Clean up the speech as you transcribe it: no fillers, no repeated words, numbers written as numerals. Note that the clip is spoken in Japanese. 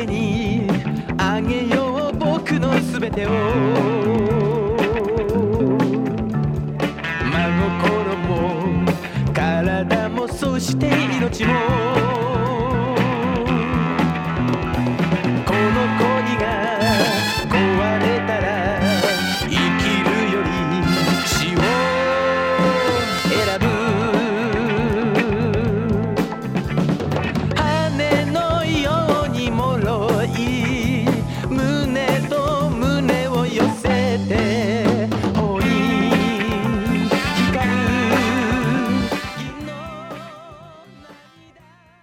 けにあげよう僕のすべてを。真心も体もそして命も